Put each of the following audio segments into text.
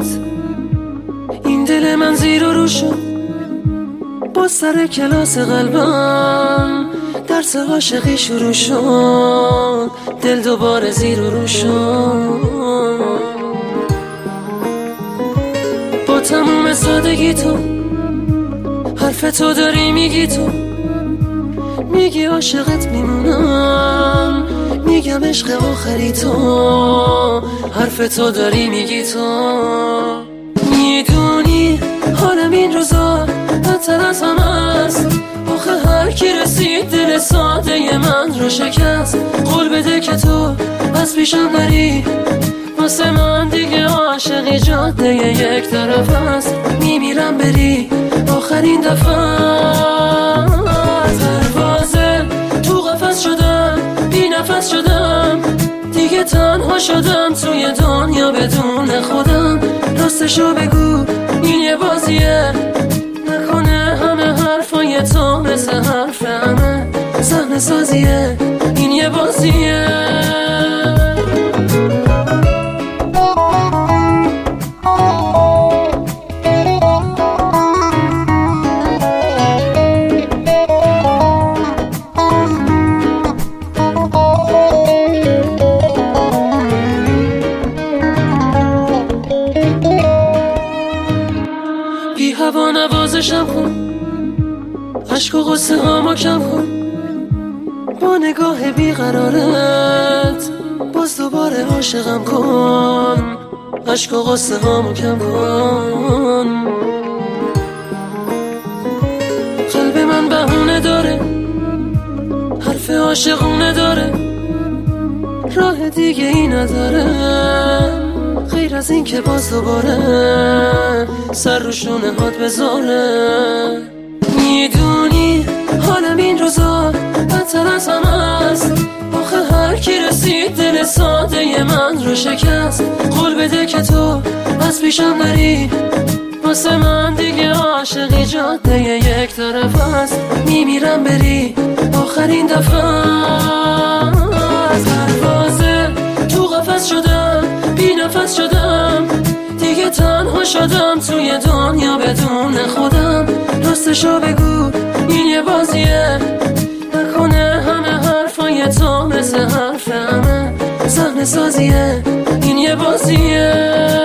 بهت این دل من زیر و رو شد، با سر کلاس قلبم درس عاشقی شروع شد، دل دوباره زیر و رو شد. با تموم سادگی تو حرف تو داری میگی، تو میگی عاشقت میمونم، میگم عشق آخری تو، حرف تو داری میگی، تو میدونی حالم این روزا بدتر از همه است. آخه هر کی رسید دل ساده من رو شکست. قول بده که تو از پیشم نری، واسه من دیگه عاشقی جاده یک طرف است. میمیرم بری آخرین دفعه. پروازه تو قفس شدم، بی نفس شدم، دیگه تنها شدم توی دنیا بدون خودم. راستشو بگو این یه بازیه، نکنه همه حرفای تو مثل حرف همه صحنه سازیه، این یه بازیه. بی هوا نوازشم کن، عشق و غصه هامو کم کن، با نگاه بیقرارت باز دوباره عاشقم کن، عشق و غصه هامو کم کن. قلب من بهونه داره، حرف عاشقونه داره، راه دیگه ای نداره غیر از این که باز دوباره سر رو شونه هات بذاره. میدونی حالم این روزا بدتر از همه است. آخه هر کی رسید دل ساده من رو شکست. قول بده که تو از پیشم نری، واسه من دیگه عاشقی جاده یک طرف است. میمیرم بری آخرین دفعه. پروازه تو قفس شدم، بی نفس شدم، دیگه تنها شدم توی دنیا بدون خودم. راستشو بگو این یه بازیه، نکنه همه حرفای تو مثل حرف همه صحنه سازیه، این یه بازیه.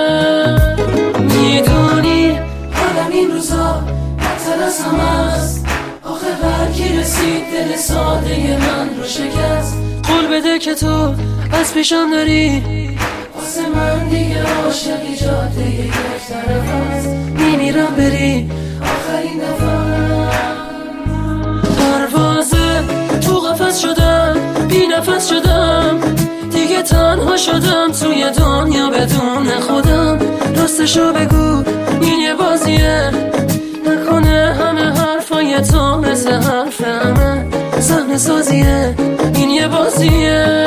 میدونی حالم این روزا بدتر از همه است. آخه هر کی رسید دل ساده من رو شکست. قول بده که تو از پیشم نری، واسه من دیگه عاشقی جاده یک طرف است. میمیرم بری آخرین دفعه. پروازه تو قفس شدم، بی نفس شدم، دیگه تنها شدم توی دنیا بدون خودم. راستشو بگو این یه بازیه، نکنه همه حرفای تو مثل حرف همه صحنه سازیه، این یه بازیه.